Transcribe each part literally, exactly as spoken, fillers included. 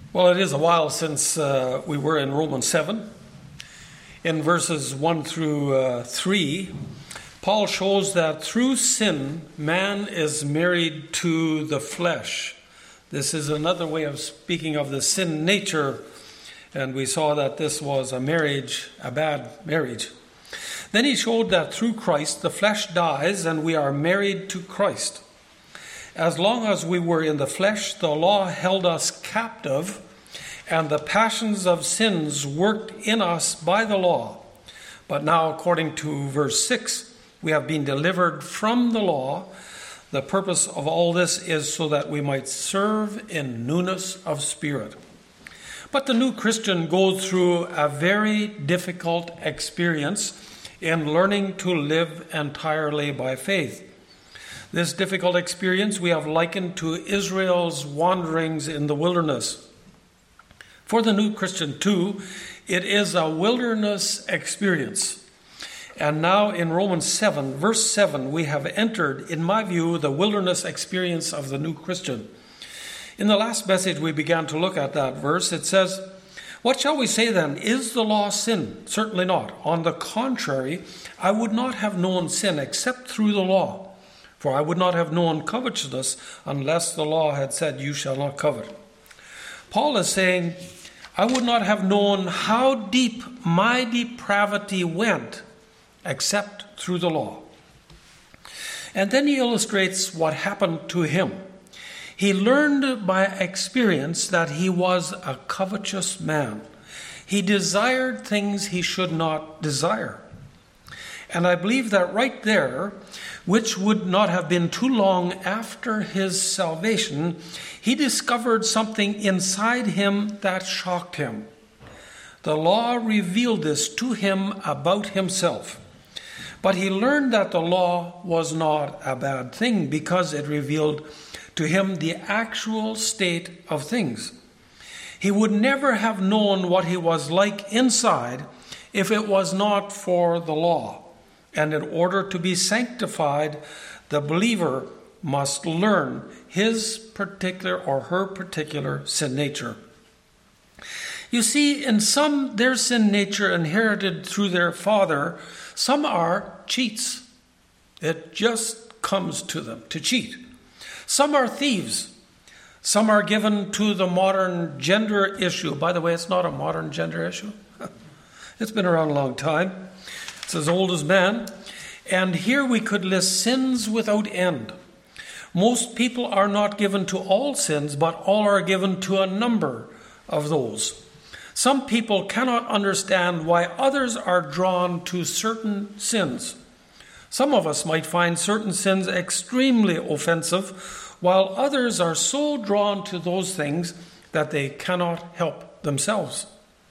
Well, it is a while since uh, we were in Romans seven. In verses one through uh, three, Paul shows that through sin, man is married to the flesh. This is another way of speaking of the sin nature, and we saw that this was a marriage, a bad marriage. Then he showed that through Christ, the flesh dies and we are married to Christ. As long as we were in the flesh, the law held us captive, and the passions of sins worked in us by the law. But now, according to verse six, we have been delivered from the law. The purpose of all this is so that we might serve in newness of spirit. But the new Christian goes through a very difficult experience in learning to live entirely by faith. This difficult experience we have likened to Israel's wanderings in the wilderness. For the new Christian too, it is a wilderness experience. And now in Romans seven, verse seven, we have entered, in my view, the wilderness experience of the new Christian. In the last message we began to look at that verse. It says, "What shall we say then? Is the law sin? Certainly not. On the contrary, I would not have known sin except through the law. For I would not have known covetousness unless the law had said, 'You shall not covet.'" Paul is saying, I would not have known how deep my depravity went except through the law. And then he illustrates what happened to him. He learned by experience that he was a covetous man. He desired things he should not desire. And I believe that right there, which would not have been too long after his salvation, he discovered something inside him that shocked him. The law revealed this to him about himself. But he learned that the law was not a bad thing because it revealed to him the actual state of things. He would never have known what he was like inside if it was not for the law. And in order to be sanctified, the believer must learn his particular or her particular sin nature. You see, in some, their sin nature inherited through their father, some are cheats. It just comes to them to cheat. Some are thieves. Some are given to the modern gender issue. By the way, it's not a modern gender issue. It's been around a long time. It's as old as man. And here we could list sins without end. Most people are not given to all sins, but all are given to a number of those. Some people cannot understand why others are drawn to certain sins. Some of us might find certain sins extremely offensive, while others are so drawn to those things that they cannot help themselves.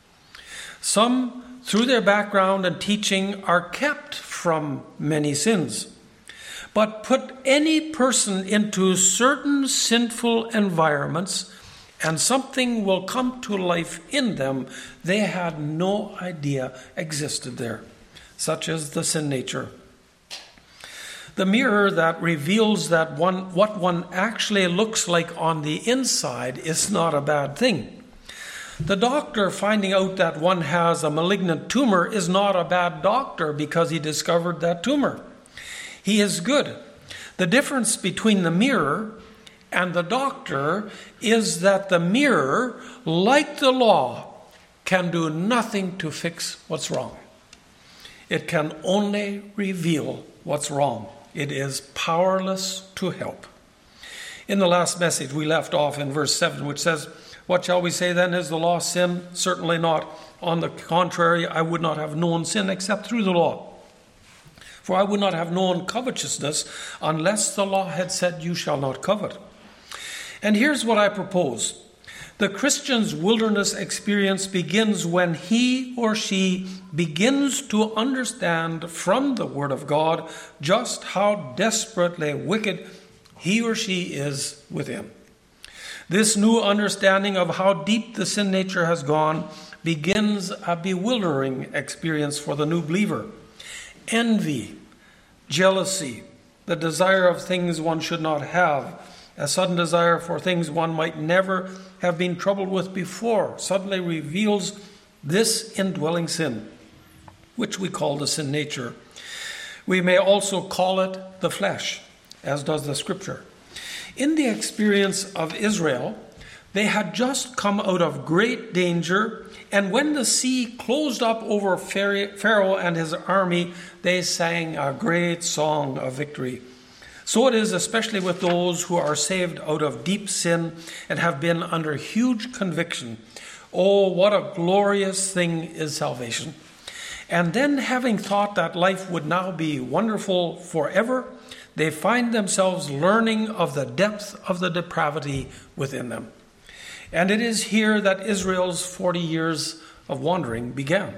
Some, through their background and teaching, are kept from many sins. But put any person into certain sinful environments and something will come to life in them they had no idea existed there, such as the sin nature. The mirror that reveals that one, what one actually looks like on the inside is not a bad thing. The doctor finding out that one has a malignant tumor is not a bad doctor because he discovered that tumor. He is good. The difference between the mirror and the doctor is that the mirror, like the law, can do nothing to fix what's wrong. It can only reveal what's wrong. It is powerless to help. In the last message, we left off in verse seven, which says, "What shall we say then? Is the law sin? Certainly not. On the contrary, I would not have known sin except through the law. For I would not have known covetousness unless the law had said, 'You shall not covet.'" And here's what I propose. The Christian's wilderness experience begins when he or she begins to understand from the Word of God just how desperately wicked he or she is within. This new understanding of how deep the sin nature has gone begins a bewildering experience for the new believer. Envy, jealousy, the desire of things one should not have, A sudden desire for things one might never have been troubled with before suddenly reveals this indwelling sin, which we call the sin nature. We may also call it the flesh, as does the scripture. In the experience of Israel, they had just come out of great danger, and when the sea closed up over Pharaoh and his army, they sang a great song of victory. So it is especially with those who are saved out of deep sin and have been under huge conviction. Oh, what a glorious thing is salvation. And then, having thought that life would now be wonderful forever, they find themselves learning of the depth of the depravity within them. And it is here that Israel's forty years of wandering began.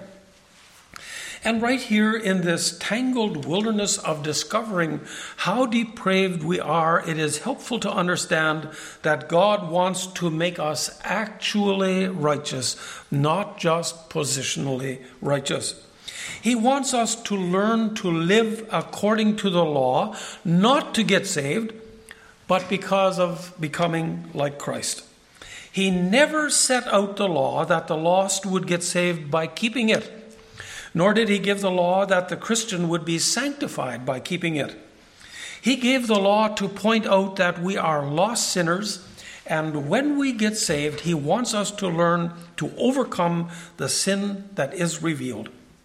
And right here in this tangled wilderness of discovering how depraved we are, it is helpful to understand that God wants to make us actually righteous, not just positionally righteous. He wants us to learn to live according to the law, not to get saved, but because of becoming like Christ. He never set out the law that the lost would get saved by keeping it. Nor did he give the law that the Christian would be sanctified by keeping it. He gave the law to point out that we are lost sinners, and when we get saved, he wants us to learn to overcome the sin that is revealed.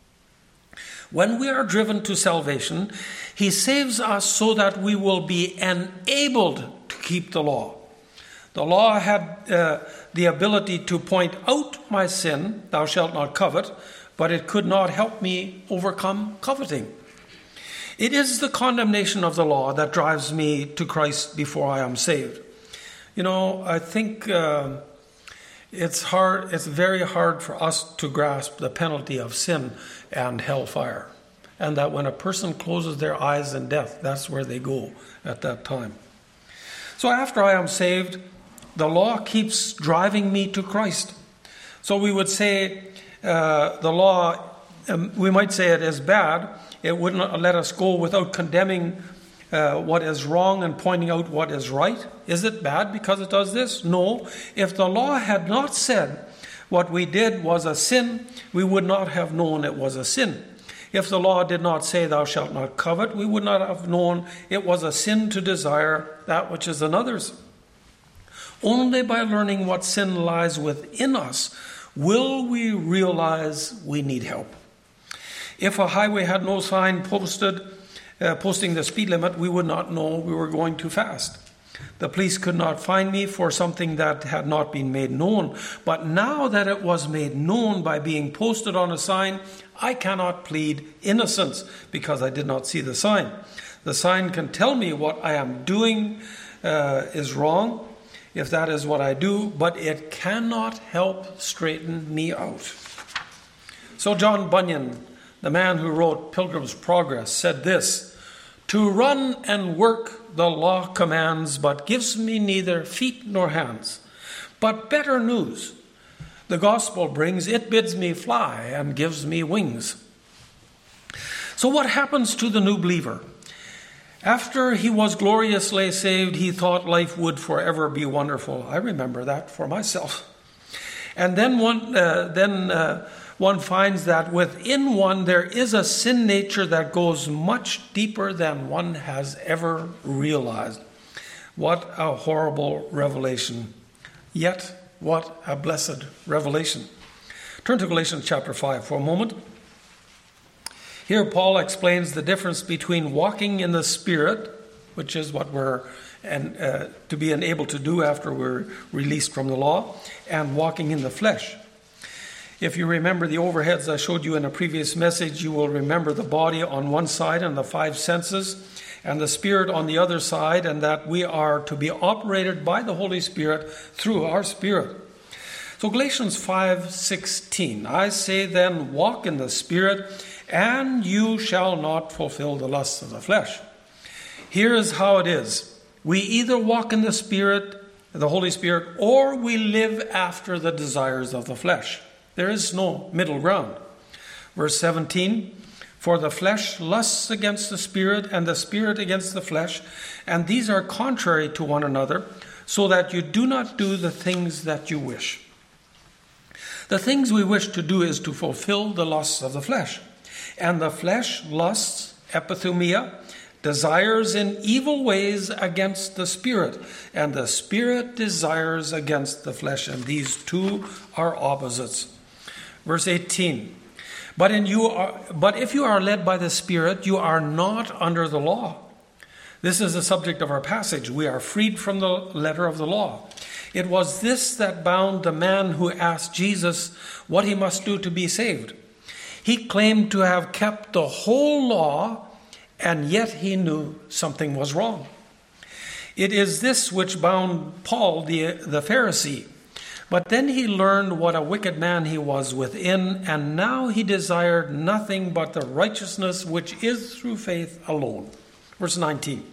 When we are driven to salvation, he saves us so that we will be enabled to keep the law. The law had uh, the ability to point out my sin, thou shalt not covet, but it could not help me overcome coveting. It is the condemnation of the law that drives me to Christ before I am saved. You know, I think uh, it's hard. It's very hard for us to grasp the penalty of sin and hellfire, and that when a person closes their eyes in death, that's where they go at that time. So after I am saved, the law keeps driving me to Christ. So we would say, Uh, the law, um, we might say it is bad. It wouldn't let us go without condemning uh, what is wrong and pointing out what is right. Is it bad because it does this? No. If the law had not said what we did was a sin, we would not have known it was a sin. If the law did not say thou shalt not covet, we would not have known it was a sin to desire that which is another's. Only by learning what sin lies within us will we realize we need help. If a highway had no sign posted, uh, posting the speed limit, we would not know we were going too fast. The police could not find me for something that had not been made known. But now that it was made known by being posted on a sign, I cannot plead innocence because I did not see the sign. The sign can tell me what I am doing uh, is wrong, if that is what I do, but it cannot help straighten me out. So John Bunyan, the man who wrote Pilgrim's Progress, said this: "To run and work the law commands, but gives me neither feet nor hands. But better news the gospel brings, it bids me fly and gives me wings." So what happens to the new believer? After he was gloriously saved, he thought life would forever be wonderful. I remember that for myself. And then one, uh, then uh, one finds that within one there is a sin nature that goes much deeper than one has ever realized. What a horrible revelation. Yet, what a blessed revelation. Turn to Galatians chapter five for a moment. Here Paul explains the difference between walking in the Spirit, which is what we're and uh, to be enabled to do after we're released from the law, and walking in the flesh. If you remember the overheads I showed you in a previous message, you will remember the body on one side and the five senses, and the Spirit on the other side, and that we are to be operated by the Holy Spirit through our spirit. So Galatians five sixteen, "I say then, walk in the Spirit, and you shall not fulfill the lusts of the flesh." Here is how it is. We either walk in the Spirit, the Holy Spirit, or we live after the desires of the flesh. There is no middle ground. Verse seventeen, For the flesh lusts against the spirit, and the spirit against the flesh, and these are contrary to one another, so that you do not do the things that you wish. The things we wish to do is to fulfill the lusts of the flesh. And the flesh lusts, epithumia, desires in evil ways against the spirit, and the spirit desires against the flesh, and these two are opposites. Verse eighteen. But in you are, but if you are led by the Spirit, you are not under the law. This is the subject of our passage. We are freed from the letter of the law. It was this that bound the man who asked Jesus what he must do to be saved. He claimed to have kept the whole law, and yet he knew something was wrong. It is this which bound Paul, the, the Pharisee. But then he learned what a wicked man he was within, and now he desired nothing but the righteousness which is through faith alone. Verse nineteen.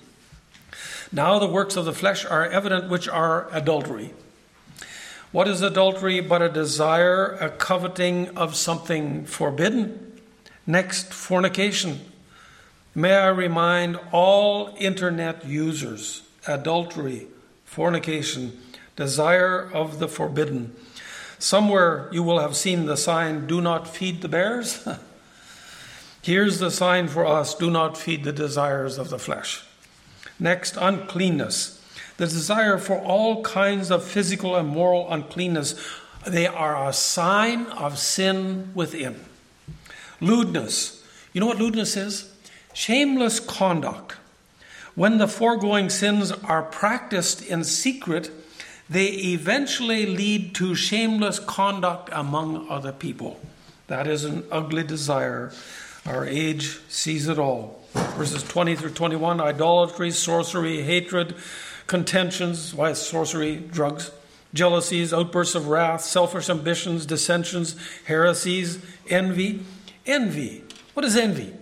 Now the works of the flesh are evident, which are adultery. What is adultery but a desire, a coveting of something forbidden? Next, fornication. May I remind all internet users, adultery, fornication, desire of the forbidden. Somewhere you will have seen the sign, do not feed the bears. Here's the sign for us, do not feed the desires of the flesh. Next, uncleanness. The desire for all kinds of physical and moral uncleanness. They are a sign of sin within. Lewdness. You know what lewdness is? Shameless conduct. When the foregoing sins are practiced in secret, they eventually lead to shameless conduct among other people. That is an ugly desire. Our age sees it all. Verses twenty through twenty-one, idolatry, sorcery, hatred, contentions, why sorcery, drugs, jealousies, outbursts of wrath, selfish ambitions, dissensions, heresies, envy. Envy. What is envy?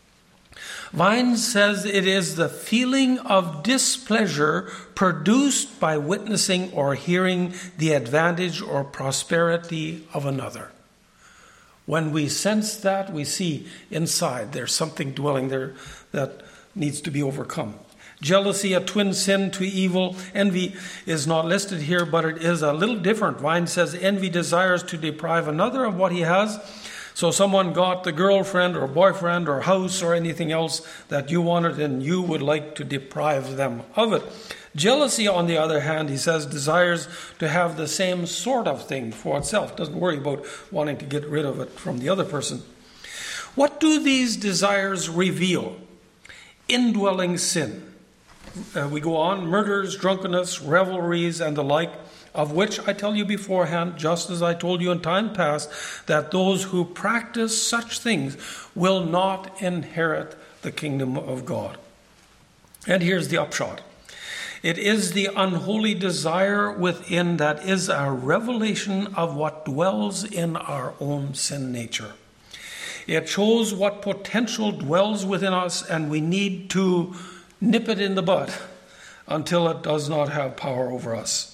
Vines says it is the feeling of displeasure produced by witnessing or hearing the advantage or prosperity of another. When we sense that, we see inside there's something dwelling there that needs to be overcome. Jealousy, a twin sin to evil. Envy is not listed here, but it is a little different. Vine says envy desires to deprive another of what he has. So someone got the girlfriend or boyfriend or house or anything else that you wanted, and you would like to deprive them of it. Jealousy, on the other hand, he says, desires to have the same sort of thing for itself. Doesn't worry about wanting to get rid of it from the other person. What do these desires reveal? Indwelling sin. Uh, we go on, murders, drunkenness, revelries, and the like, of which I tell you beforehand, just as I told you in time past, that those who practice such things will not inherit the kingdom of God. And here's the upshot. It is the unholy desire within that is a revelation of what dwells in our own sin nature. It shows what potential dwells within us, and we need to nip it in the bud until it does not have power over us.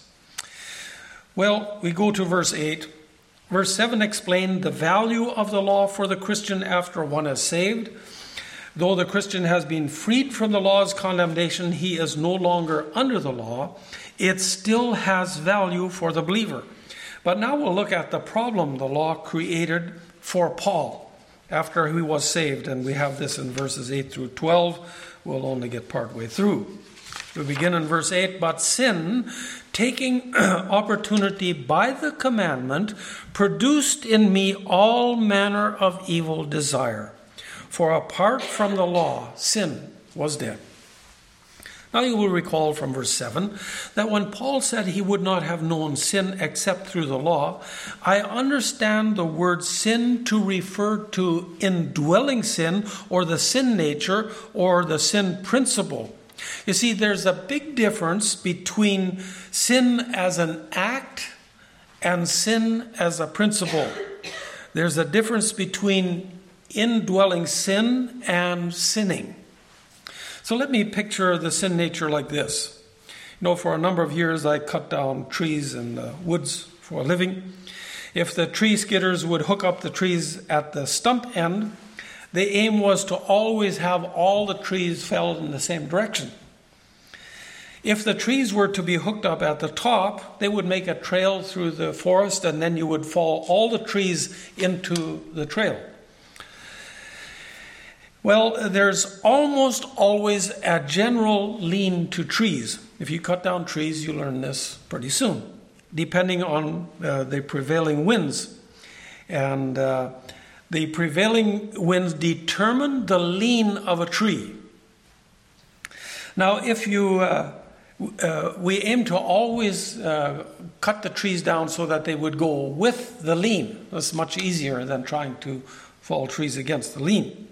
Well, we go to verse eight. Verse seven explained the value of the law for the Christian after one is saved. Though the Christian has been freed from the law's condemnation, he is no longer under the law. It still has value for the believer. But now we'll look at the problem the law created for Paul after he was saved. And we have this in verses eight through twelve. We'll only get partway through. We begin in verse eight. But sin, taking opportunity by the commandment, produced in me all manner of evil desire. For apart from the law, sin was dead. Now you will recall from verse seven that when Paul said he would not have known sin except through the law, I understand the word sin to refer to indwelling sin, or the sin nature, or the sin principle. You see, there's a big difference between sin as an act and sin as a principle. There's a difference between indwelling sin and sinning. So let me picture the sin nature like this. You know, for a number of years I cut down trees in the woods for a living. If the tree skidders would hook up the trees at the stump end, The aim was to always have all the trees felled in the same direction. If the trees were to be hooked up at the top, they would make a trail through the forest, and then you would fall all the trees into the trail. Well, there's almost always a general lean to trees. If you cut down trees, you learn this pretty soon, depending on uh, the prevailing winds. And uh, the prevailing winds determine the lean of a tree. Now, if you... Uh, Uh, we aim to always uh, cut the trees down so that they would go with the lean. That's much easier than trying to fall trees against the lean.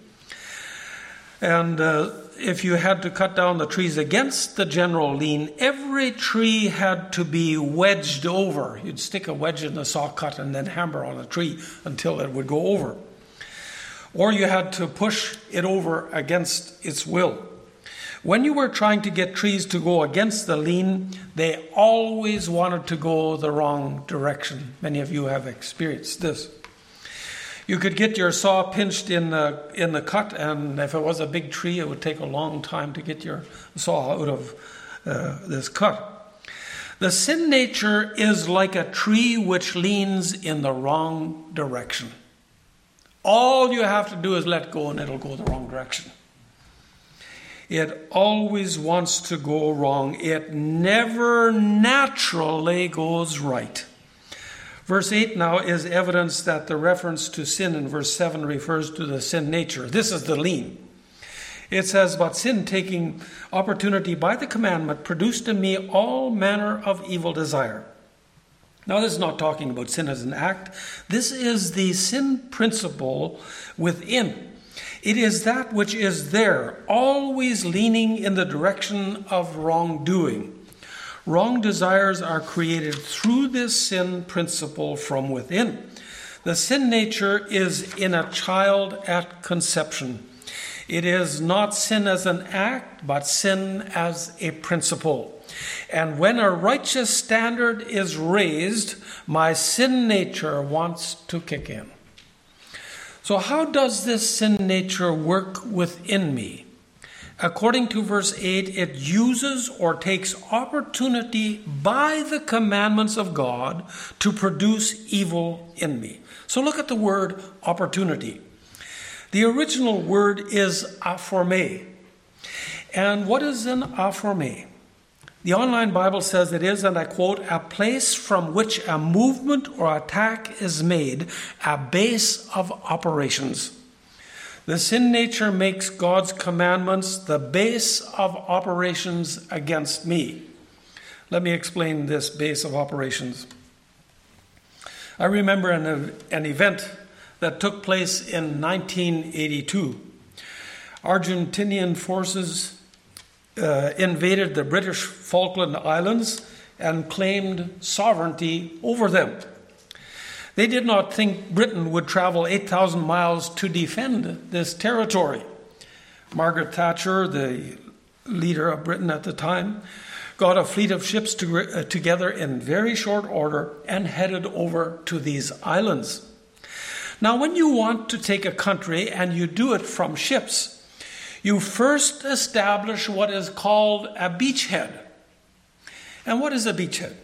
And uh, if you had to cut down the trees against the general lean, every tree had to be wedged over. You'd stick a wedge in the saw cut and then hammer on a tree until it would go over. Or you had to push it over against its will. When you were trying to get trees to go against the lean, they always wanted to go the wrong direction. Many of you have experienced this. You could get your saw pinched in the, in the cut, and if it was a big tree, it would take a long time to get your saw out of uh, this cut. The sin nature is like a tree which leans in the wrong direction. All you have to do is let go, and it'll go the wrong direction. It always wants to go wrong. It never naturally goes right. Verse eight now is evidence that the reference to sin in verse seven refers to the sin nature. This is the lean. It says, "But sin, taking opportunity by the commandment, produced in me all manner of evil desire." Now, this is not talking about sin as an act. This is the sin principle within. It is that which is there, always leaning in the direction of wrongdoing. Wrong desires are created through this sin principle from within. The sin nature is in a child at conception. It is not sin as an act, but sin as a principle. And when a righteous standard is raised, my sin nature wants to kick in. So how does this sin nature work within me? According to verse eight, it uses or takes opportunity by the commandments of God to produce evil in me. So look at the word opportunity. The original word is aphorme. And what is an aphorme? The Online Bible says it is, and I quote, "a place from which a movement or attack is made, a base of operations." The sin nature makes God's commandments the base of operations against me. Let me explain this base of operations. I remember an, an event that took place in nineteen eighty-two. Argentinian forces Uh, invaded the British Falkland Islands and claimed sovereignty over them. They did not think Britain would travel eight thousand miles to defend this territory. Margaret Thatcher, the leader of Britain at the time, got a fleet of ships to, uh, together in very short order and headed over to these islands. Now, when you want to take a country and you do it from ships, you first establish what is called a beachhead. And what is a beachhead?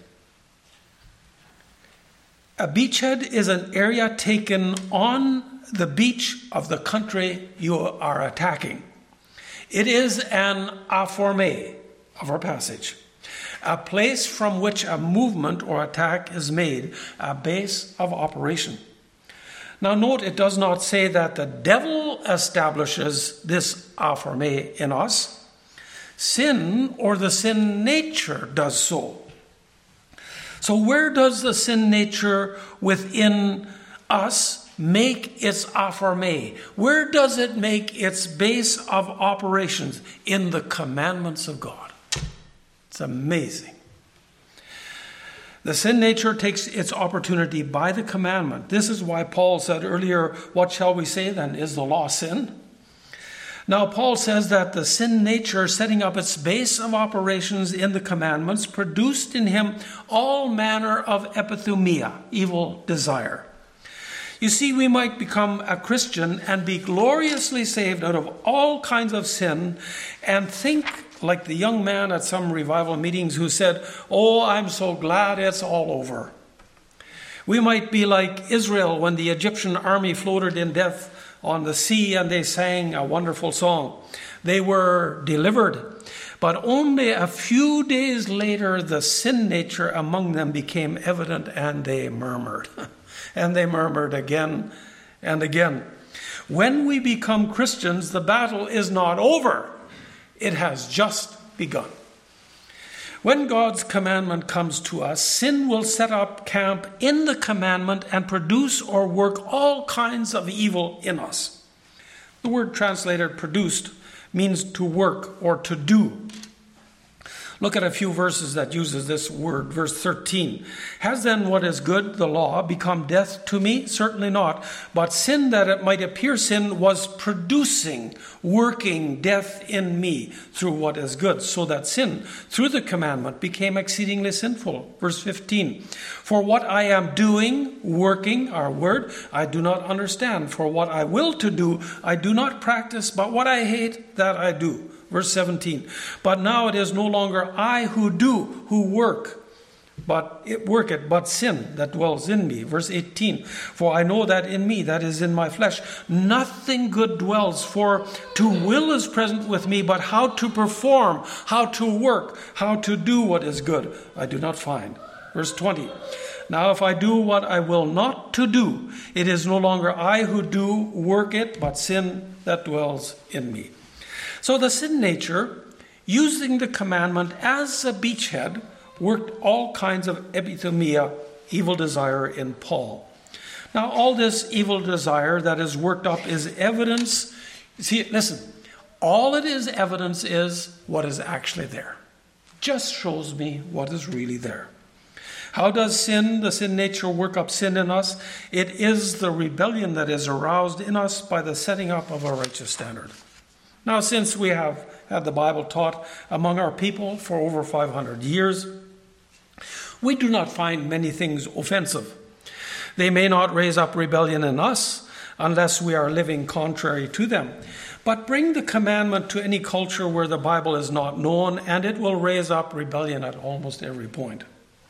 A beachhead is an area taken on the beach of the country you are attacking. It is an aphorme of our passage, a place from which a movement or attack is made, a base of operation. Now note, it does not say that the devil establishes this aphorme in us. Sin, or the sin nature, does so. So where does the sin nature within us make its aphorme? Where does it make its base of operations? In the commandments of God. It's amazing. The sin nature takes its opportunity by the commandment. This is why Paul said earlier, "What shall we say then? Is the law sin?" Now Paul says that the sin nature, setting up its base of operations in the commandments, produced in him all manner of epithumia, evil desire. You see, we might become a Christian and be gloriously saved out of all kinds of sin and think like the young man at some revival meetings who said, "Oh, I'm so glad it's all over." We might be like Israel when the Egyptian army floated in death on the sea and they sang a wonderful song. They were delivered. But only a few days later, the sin nature among them became evident and they murmured. And they murmured again and again. When we become Christians, the battle is not over. It has just begun. When God's commandment comes to us, sin will set up camp in the commandment and produce or work all kinds of evil in us. The word translated produced means to work or to do. Look at a few verses that uses this word. Verse thirteen. Has then what is good, the law, become death to me? Certainly not. But sin, that it might appear sin, was producing, working death in me through what is good, so that sin, through the commandment, became exceedingly sinful. Verse fifteen. For what I am doing, working, our word, I do not understand. For what I will to do, I do not practice, but what I hate, that I do. Verse seventeen, but now it is no longer I who do, who work, but it work it, but sin that dwells in me. Verse eighteen, for I know that in me, that is in my flesh, nothing good dwells, for to will is present with me, but how to perform, how to work, how to do what is good, I do not find. Verse twenty, now if I do what I will not to do, it is no longer I who do work it, but sin that dwells in me. So the sin nature, using the commandment as a beachhead, worked all kinds of epithemia, evil desire in Paul. Now all this evil desire that is worked up is evidence. See, listen, all it is evidence is what is actually there. Just shows me what is really there. How does sin, the sin nature, work up sin in us? It is the rebellion that is aroused in us by the setting up of a righteous standard. Now, since we have had the Bible taught among our people for over five hundred years, we do not find many things offensive. They may not raise up rebellion in us unless we are living contrary to them. But bring the commandment to any culture where the Bible is not known, and it will raise up rebellion at almost every point.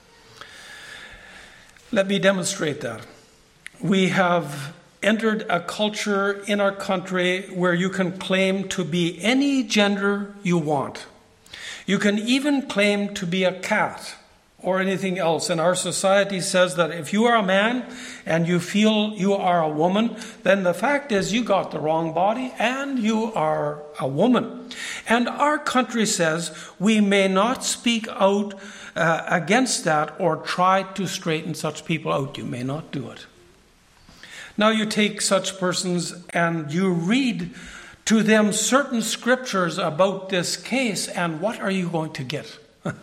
Let me demonstrate that. We have entered a culture in our country where you can claim to be any gender you want. You can even claim to be a cat or anything else. And our society says that if you are a man and you feel you are a woman, then the fact is you got the wrong body and you are a woman. And our country says we may not speak out uh, against that or try to straighten such people out. You may not do it. Now you take such persons and you read to them certain scriptures about this case, and what are you going to get?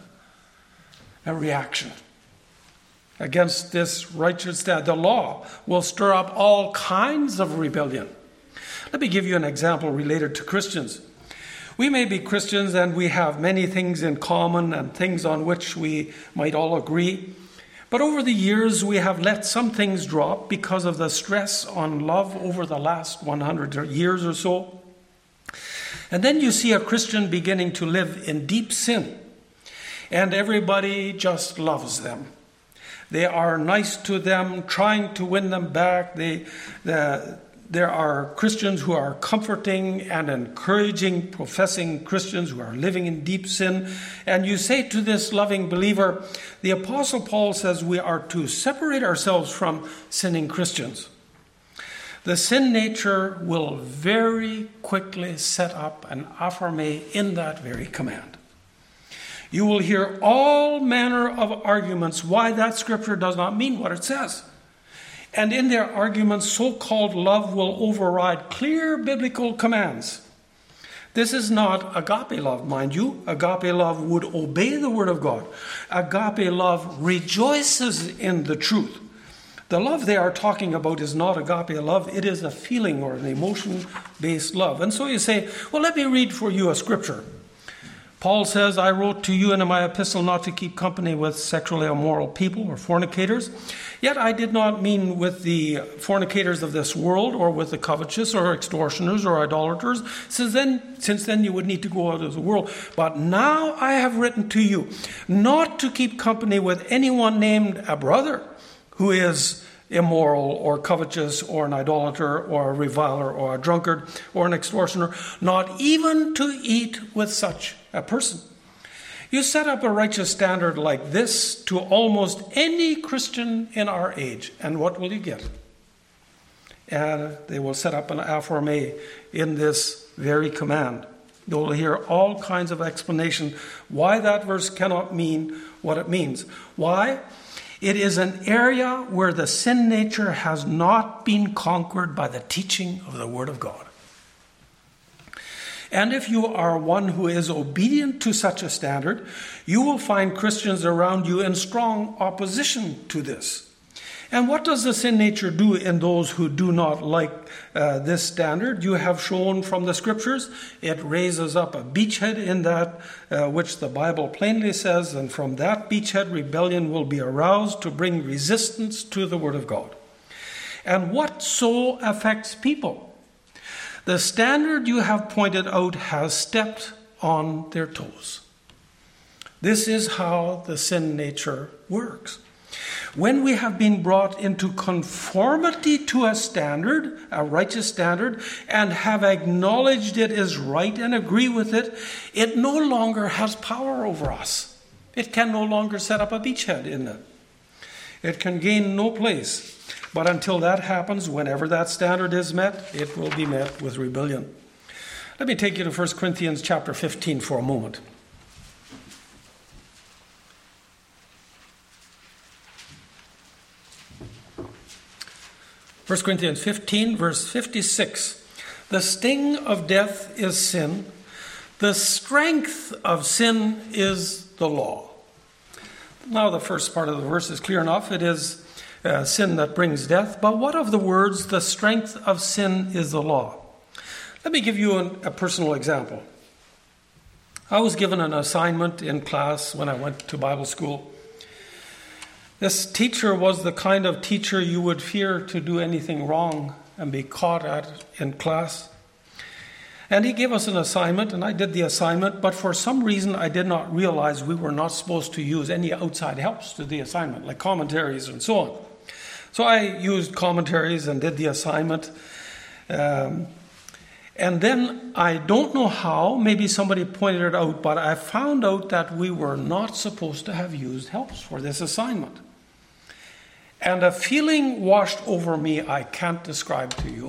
A reaction against this righteous standard. The law will stir up all kinds of rebellion. Let me give you an example related to Christians. We may be Christians and we have many things in common and things on which we might all agree. But over the years, we have let some things drop because of the stress on love over the last one hundred years or so. And then you see a Christian beginning to live in deep sin. And everybody just loves them. They are nice to them, trying to win them back. They, the, there are Christians who are comforting and encouraging, professing Christians who are living in deep sin. And you say to this loving believer, the Apostle Paul says we are to separate ourselves from sinning Christians. The sin nature will very quickly set up an affirmation in that very command. You will hear all manner of arguments why that scripture does not mean what it says. And in their arguments, so-called love will override clear biblical commands. This is not agape love, mind you. Agape love would obey the word of God. Agape love rejoices in the truth. The love they are talking about is not agape love. It is a feeling or an emotion-based love. And so you say, well, let me read for you a scripture. Paul says, I wrote to you in my epistle not to keep company with sexually immoral people or fornicators. Yet I did not mean with the fornicators of this world or with the covetous or extortioners or idolaters. Since then, since then you would need to go out of the world. But now I have written to you not to keep company with anyone named a brother who is immoral or covetous or an idolater or a reviler or a drunkard or an extortioner, not even to eat with such a person. You set up a righteous standard like this to almost any Christian in our age, and what will you get? And they will set up an aphorme in this very command. You will hear all kinds of explanation why that verse cannot mean what it means. Why? It is an area where the sin nature has not been conquered by the teaching of the Word of God. And if you are one who is obedient to such a standard, you will find Christians around you in strong opposition to this. And what does the sin nature do in those who do not like uh, this standard? You have shown from the scriptures, it raises up a beachhead in that uh, which the Bible plainly says, and from that beachhead rebellion will be aroused to bring resistance to the Word of God. And what so affects people? The standard you have pointed out has stepped on their toes. This is how the sin nature works. When we have been brought into conformity to a standard, a righteous standard, and have acknowledged it is right and agree with it, it no longer has power over us. It can no longer set up a beachhead in it. It can gain no place. But until that happens, whenever that standard is met, it will be met with rebellion. Let me take you to First Corinthians chapter fifteen for a moment. First Corinthians fifteen, verse fifty-six. The sting of death is sin. The strength of sin is the law. Now the first part of the verse is clear enough. It is uh, sin that brings death. But what of the words, the strength of sin is the law? Let me give you an, a personal example. I was given an assignment in class when I went to Bible school. This teacher was the kind of teacher you would fear to do anything wrong and be caught at in class. And he gave us an assignment, and I did the assignment, but for some reason I did not realize we were not supposed to use any outside helps to the assignment, like commentaries and so on. So I used commentaries and did the assignment. Um, and then I don't know how, maybe somebody pointed it out, but I found out that we were not supposed to have used helps for this assignment. And a feeling washed over me I can't describe to you.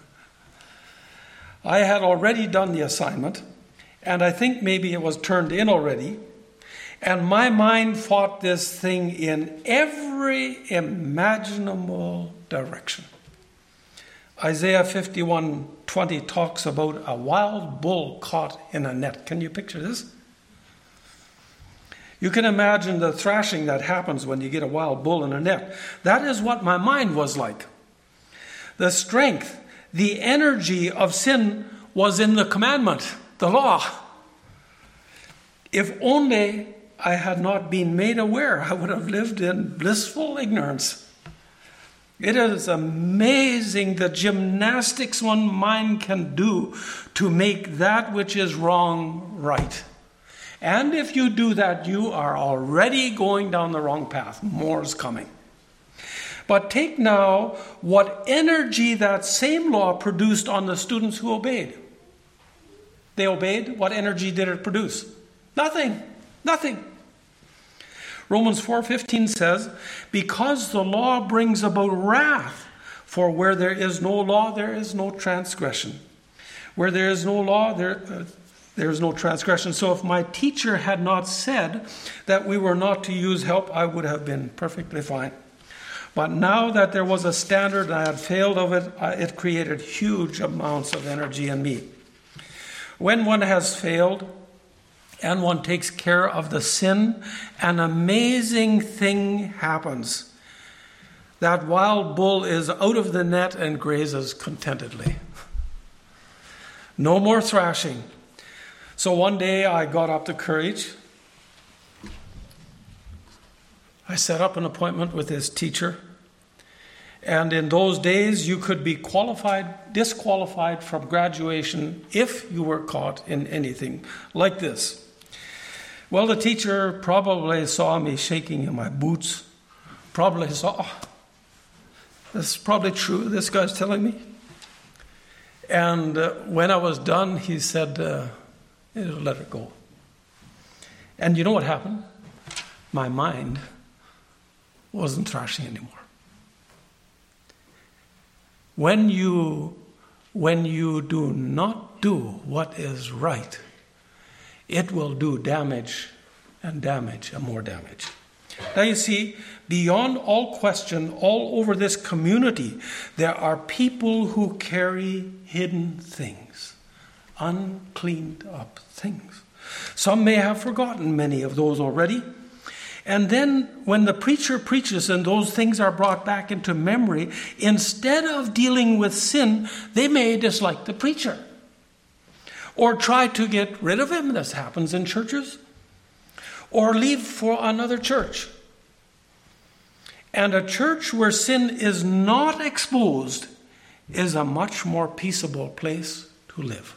I had already done the assignment, and I think maybe it was turned in already, and my mind fought this thing in every imaginable direction. Isaiah fifty-one twenty talks about a wild bull caught in a net. Can you picture this? You can imagine the thrashing that happens when you get a wild bull in a net. That is what my mind was like. The strength, the energy of sin was in the commandment, the law. If only I had not been made aware, I would have lived in blissful ignorance. It is amazing the gymnastics one mind can do to make that which is wrong right. And if you do that, you are already going down the wrong path. More is coming. But take now what energy that same law produced on the students who obeyed. They obeyed. What energy did it produce? Nothing. Nothing. Romans four fifteen says, because the law brings about wrath, for where there is no law, there is no transgression. Where there is no law, there, uh, there is no transgression. So if my teacher had not said that we were not to use help, I would have been perfectly fine. But now that there was a standard and I had failed of it, it created huge amounts of energy in me. When one has failed and one takes care of the sin, an amazing thing happens. That wild bull is out of the net and grazes contentedly. No more thrashing. So one day I got up the courage. I set up an appointment with his teacher. And in those days, you could be qualified, disqualified from graduation if you were caught in anything like this. Well, the teacher probably saw me shaking in my boots. Probably saw, oh, this is probably true, this guy's telling me. And uh, when I was done, he said, uh, let it go. And you know what happened? My mind wasn't thrashing anymore. When you, when you do not do what is right, it will do damage and damage and more damage. Now you see, beyond all question, all over this community, there are people who carry hidden things, uncleaned up things. Some may have forgotten many of those already. And then when the preacher preaches and those things are brought back into memory, instead of dealing with sin, they may dislike the preacher or try to get rid of him. This happens in churches. Or leave for another church. And a church where sin is not exposed is a much more peaceable place to live.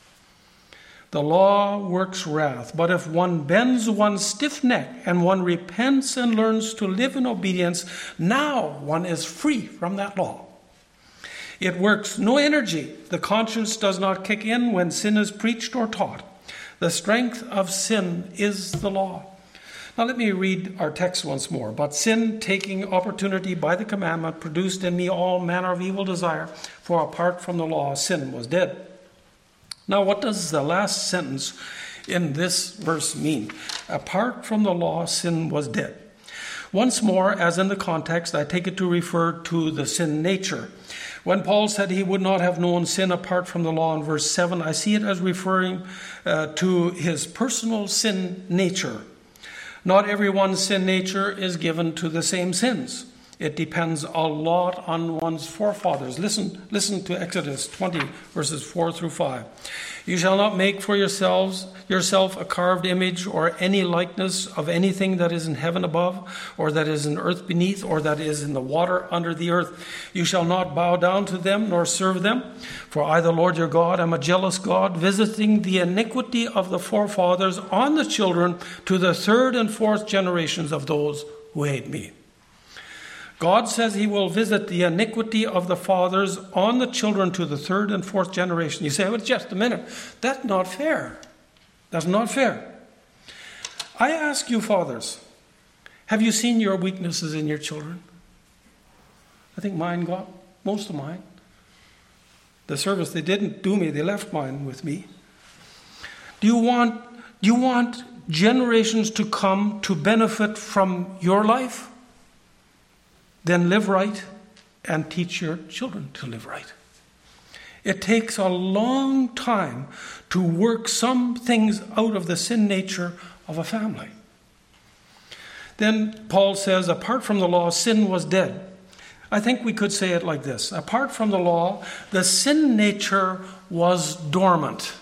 The law works wrath, but if one bends one's stiff neck and one repents and learns to live in obedience, now one is free from that law. It works no energy. The conscience does not kick in when sin is preached or taught. The strength of sin is the law. Now let me read our text once more. But sin, taking opportunity by the commandment, produced in me all manner of evil desire, for apart from the law, sin was dead. Now what does the last sentence in this verse mean? Apart from the law, sin was dead. Once more, as in the context, I take it to refer to the sin nature. When Paul said he would not have known sin apart from the law in verse seven, I see it as referring uh, to his personal sin nature. Not everyone's sin nature is given to the same sins. It depends a lot on one's forefathers. Listen, listen to Exodus twenty, verses four through five. You shall not make for yourselves yourself a carved image or any likeness of anything that is in heaven above, or that is in earth beneath, or that is in the water under the earth. You shall not bow down to them nor serve them. For I, the Lord your God, am a jealous God, visiting the iniquity of the forefathers on the children to the third and fourth generations of those who hate me. God says he will visit the iniquity of the fathers on the children to the third and fourth generation. You say, well, just a minute. That's not fair. That's not fair. I ask you, fathers, have you seen your weaknesses in your children? I think mine got most of mine. The service, they didn't do me. They left mine with me. Do you want, do you want generations to come to benefit from your life? Then live right and teach your children to live right. It takes a long time to work some things out of the sin nature of a family. Then Paul says, apart from the law, sin was dead. I think we could say it like this. Apart from the law, the sin nature was dormant.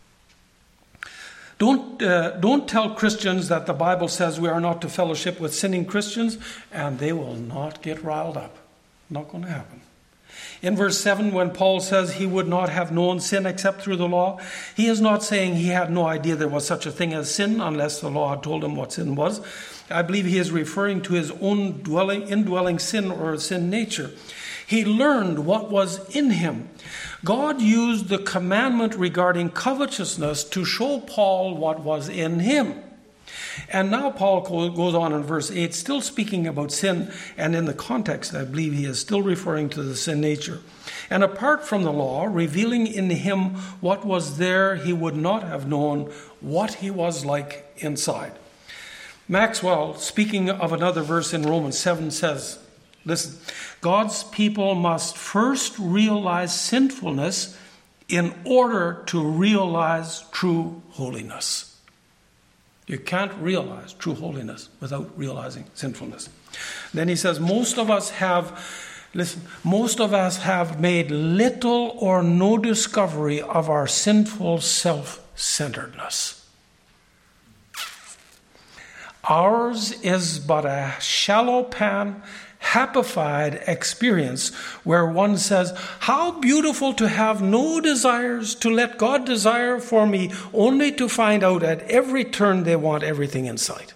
Don't, uh, don't tell Christians that the Bible says we are not to fellowship with sinning Christians, and they will not get riled up. Not going to happen. In verse seven, when Paul says he would not have known sin except through the law, he is not saying he had no idea there was such a thing as sin unless the law had told him what sin was. I believe he is referring to his own dwelling, indwelling sin or sin nature. He learned what was in him. God used the commandment regarding covetousness to show Paul what was in him. And now Paul goes on in verse eight, still speaking about sin, and in the context, I believe he is still referring to the sin nature. And apart from the law, revealing in him what was there, he would not have known what he was like inside. Maxwell, speaking of another verse in Romans seven, says, listen, God's people must first realize sinfulness in order to realize true holiness. You can't realize true holiness without realizing sinfulness. Then he says, most of us have, listen, most of us have made little or no discovery of our sinful self self-centeredness. Ours is but a shallow pan, happified experience where one says, how beautiful to have no desires, to let God desire for me, only to find out at every turn they want everything in sight.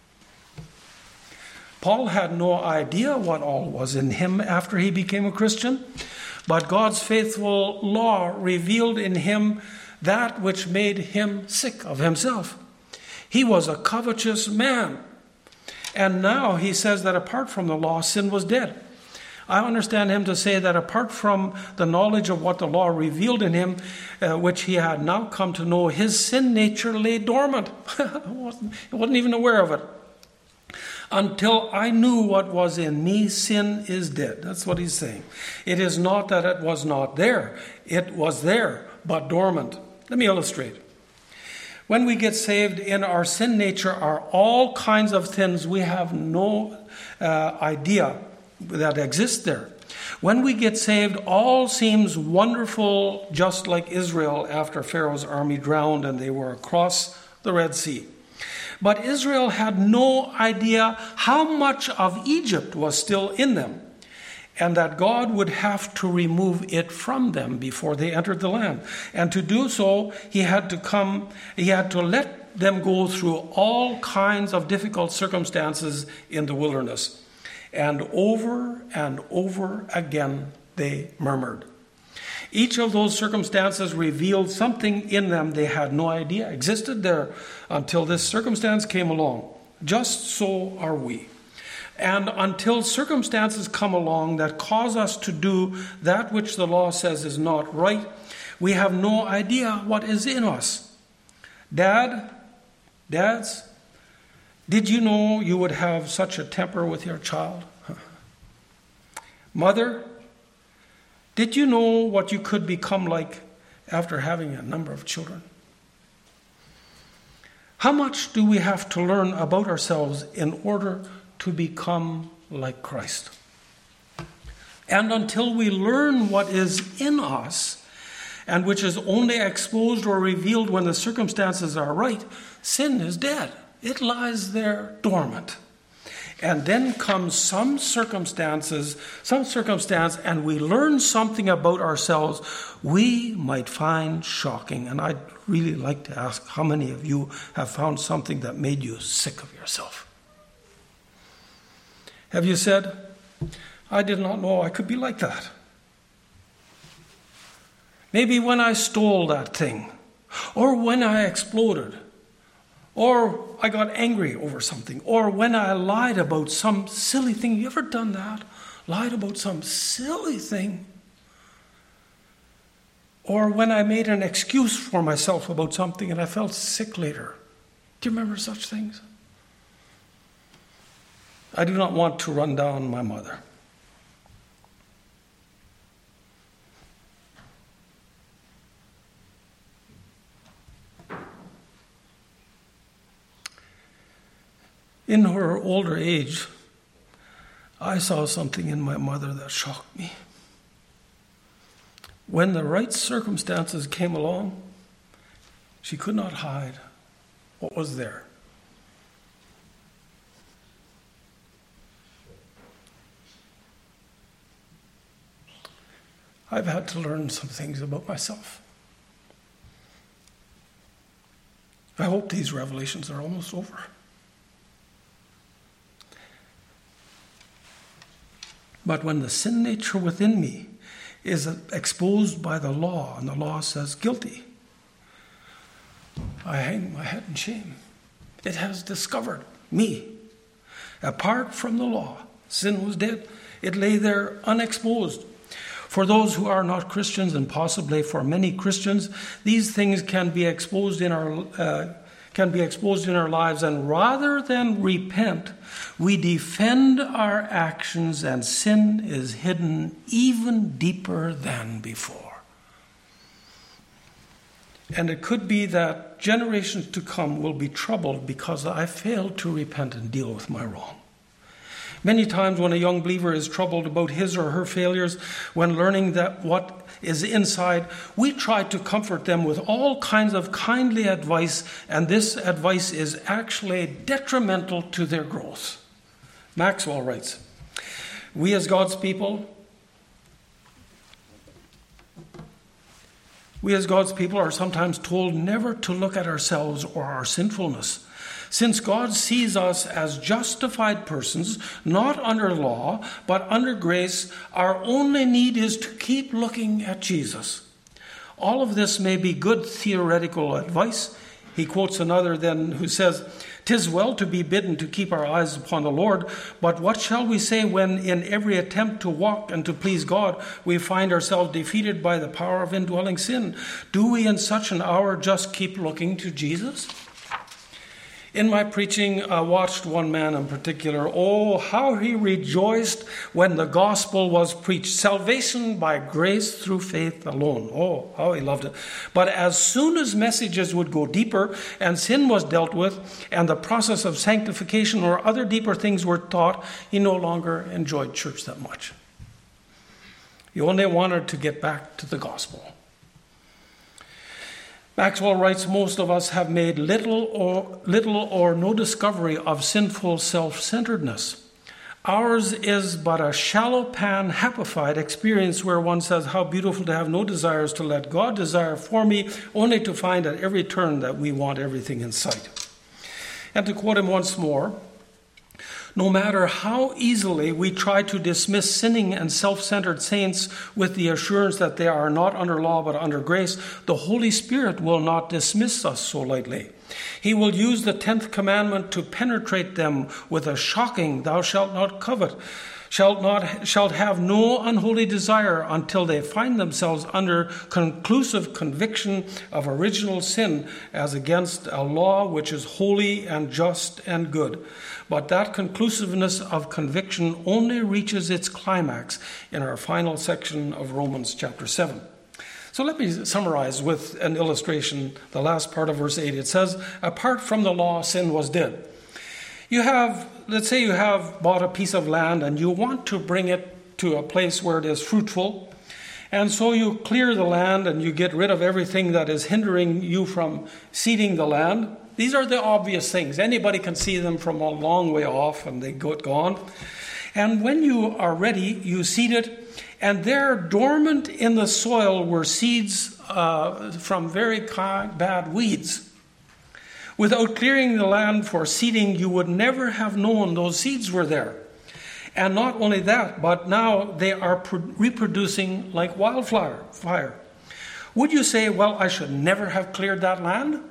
Paul had no idea what all was in him after he became a Christian, but God's faithful law revealed in him that which made him sick of himself. He was a covetous man. And now he says that apart from the law, sin was dead. I understand him to say that apart from the knowledge of what the law revealed in him, uh, which he had now come to know, his sin nature lay dormant. he, wasn't, he wasn't even aware of it. Until I knew what was in me, sin is dead. That's what he's saying. It is not that it was not there. It was there, but dormant. Let me illustrate. When we get saved, in our sin nature are all kinds of things we have no uh, idea that exist there. When we get saved, all seems wonderful, just like Israel after Pharaoh's army drowned and they were across the Red Sea. But Israel had no idea how much of Egypt was still in them, and that God would have to remove it from them before they entered the land. And to do so, he had to come, he had to let them go through all kinds of difficult circumstances in the wilderness. And over and over again, they murmured. Each of those circumstances revealed something in them they had no idea existed there until this circumstance came along. Just so are we. And until circumstances come along that cause us to do that which the law says is not right, we have no idea what is in us. Dad, dads, did you know you would have such a temper with your child? Mother, did you know what you could become like after having a number of children? How much do we have to learn about ourselves in order to become like Christ? And until we learn what is in us, and which is only exposed or revealed when the circumstances are right, sin is dead. It lies there dormant. And then comes some circumstances, some circumstance, and we learn something about ourselves we might find shocking. And I'd really like to ask how many of you have found something that made you sick of yourself? Have you said, I did not know I could be like that? Maybe when I stole that thing, or when I exploded, or I got angry over something, or when I lied about some silly thing. You ever done that? Lied about some silly thing? Or when I made an excuse for myself about something and I felt sick later. Do you remember such things? I do not want to run down my mother. In her older age, I saw something in my mother that shocked me. When the right circumstances came along, she could not hide what was there. I've had to learn some things about myself. I hope these revelations are almost over. But when the sin nature within me is exposed by the law, and the law says guilty, I hang my head in shame. It has discovered me. Apart from the law, sin was dead. It lay there unexposed. For those who are not Christians, and possibly for many Christians, these things can be exposed in our uh, can be exposed in our lives, and rather than repent, we defend our actions, and sin is hidden even deeper than before. And it could be that generations to come will be troubled because I failed to repent and deal with my wrong. Many times when a young believer is troubled about his or her failures, when learning that what is inside, we try to comfort them with all kinds of kindly advice, and this advice is actually detrimental to their growth. Maxwell writes, "We as God's people, we as God's people are sometimes told never to look at ourselves or our sinfulness. Since God sees us as justified persons, not under law, but under grace, our only need is to keep looking at Jesus." All of this may be good theoretical advice. He quotes another then who says, "'Tis well to be bidden to keep our eyes upon the Lord, but what shall we say when in every attempt to walk and to please God, we find ourselves defeated by the power of indwelling sin? Do we in such an hour just keep looking to Jesus?" In my preaching, I watched one man in particular. Oh, how he rejoiced when the gospel was preached. Salvation by grace through faith alone. Oh, how he loved it. But as soon as messages would go deeper and sin was dealt with and the process of sanctification or other deeper things were taught, he no longer enjoyed church that much. He only wanted to get back to the gospel. Maxwell writes, "Most of us have made little or little or no discovery of sinful self-centeredness. Ours is but a shallow pan, happified experience where one says, 'How beautiful to have no desires, to let God desire for me,' only to find at every turn that we want everything in sight." And to quote him once more, "No matter how easily we try to dismiss sinning and self-centered saints with the assurance that they are not under law but under grace, the Holy Spirit will not dismiss us so lightly. He will use the tenth commandment to penetrate them with a shocking, 'Thou shalt not covet,' shalt not shalt have no unholy desire,' until they find themselves under conclusive conviction of original sin as against a law which is holy and just and good. But that conclusiveness of conviction only reaches its climax in our final section of Romans chapter seven. So let me summarize with an illustration, the last part of verse eight. It says, "Apart from the law, sin was dead." You have, let's say you have bought a piece of land and you want to bring it to a place where it is fruitful. And so you clear the land and you get rid of everything that is hindering you from seeding the land. These are the obvious things. Anybody can see them from a long way off and they go gone. And when you are ready, you seed it. And there, dormant in the soil, were seeds uh, from very bad weeds. Without clearing the land for seeding, you would never have known those seeds were there. And not only that, but now they are pro- reproducing like wildfire. Fire. Would you say, well, I should never have cleared that land?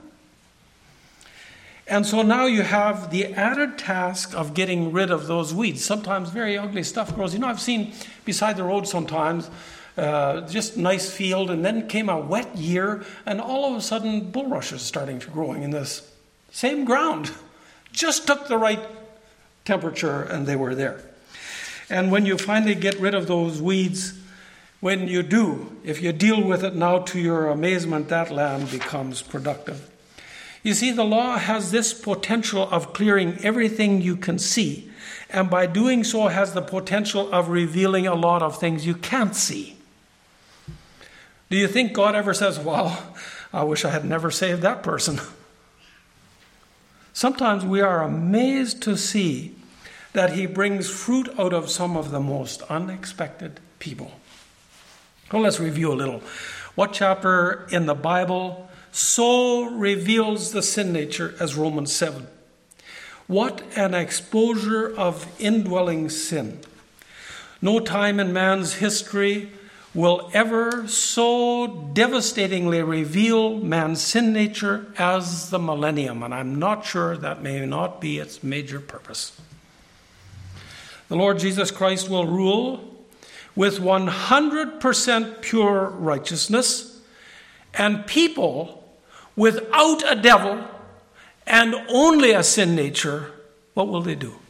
And so now you have the added task of getting rid of those weeds. Sometimes very ugly stuff grows. You know, I've seen beside the road sometimes uh, just nice field, and then came a wet year, and all of a sudden bulrushes starting to growing in this same ground. Just took the right temperature, and they were there. And when you finally get rid of those weeds, when you do, if you deal with it now, to your amazement, that land becomes productive. You see, the law has this potential of clearing everything you can see, and by doing so has the potential of revealing a lot of things you can't see. Do you think God ever says, well, I wish I had never saved that person? Sometimes we are amazed to see that he brings fruit out of some of the most unexpected people. Well, let's review a little. What chapter in the Bible so reveals the sin nature as Romans seven? What an exposure of indwelling sin. No time in man's history will ever so devastatingly reveal man's sin nature as the millennium, and I'm not sure that may not be its major purpose. The Lord Jesus Christ will rule with one hundred percent pure righteousness, and people without a devil and only a sin nature, what will they do?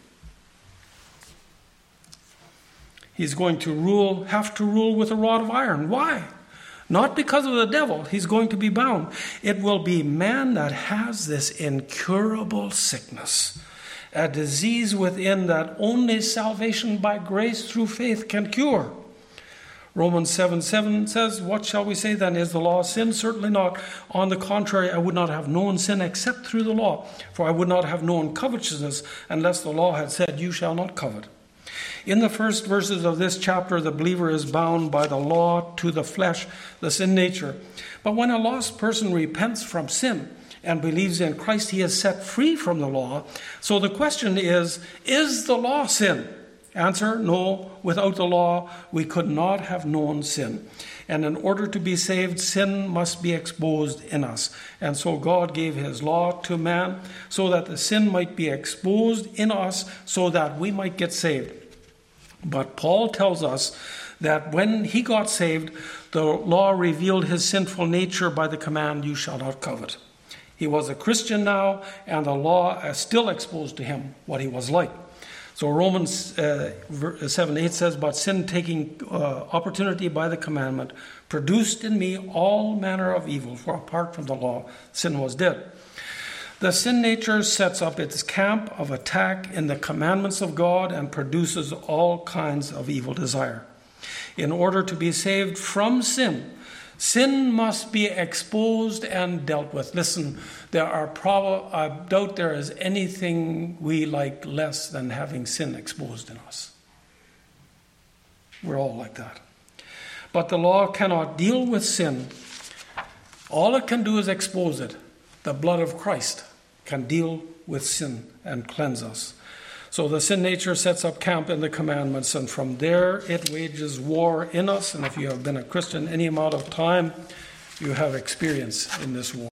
He's going to rule, have to rule with a rod of iron. Why? Not because of the devil. He's going to be bound. It will be man that has this incurable sickness. a disease within that only salvation by grace through faith can cure. Romans seven seven says, what shall we say then? Is the law sin? Certainly not. On the contrary, I would not have known sin except through the law. For I would not have known covetousness unless the law had said, you shall not covet. In the first verses of this chapter, the believer is bound by the law to the flesh, the sin nature. But when a lost person repents from sin and believes in Christ, he is set free from the law. So the question is, is the law sin? Answer, no. Without the law, we could not have known sin. And in order to be saved, sin must be exposed in us. And so God gave his law to man so that the sin might be exposed in us so that we might get saved. But Paul tells us that when he got saved, the law revealed his sinful nature by the command, you shall not covet. He was a Christian now, and the law still exposed to him what he was like. So Romans uh, seven eight says, but sin taking uh, opportunity by the commandment produced in me all manner of evil, for apart from the law, sin was dead. The sin nature sets up its camp of attack in the commandments of God and produces all kinds of evil desire. In order to be saved from sin, sin must be exposed and dealt with. Listen, there are prob- I doubt there is anything we like less than having sin exposed in us. We're all like that. But the law cannot deal with sin. All it can do is expose it. The blood of Christ can deal with sin and cleanse us. So the sin nature sets up camp in the commandments, and from there it wages war in us. And if you have been a Christian any amount of time, you have experience in this war.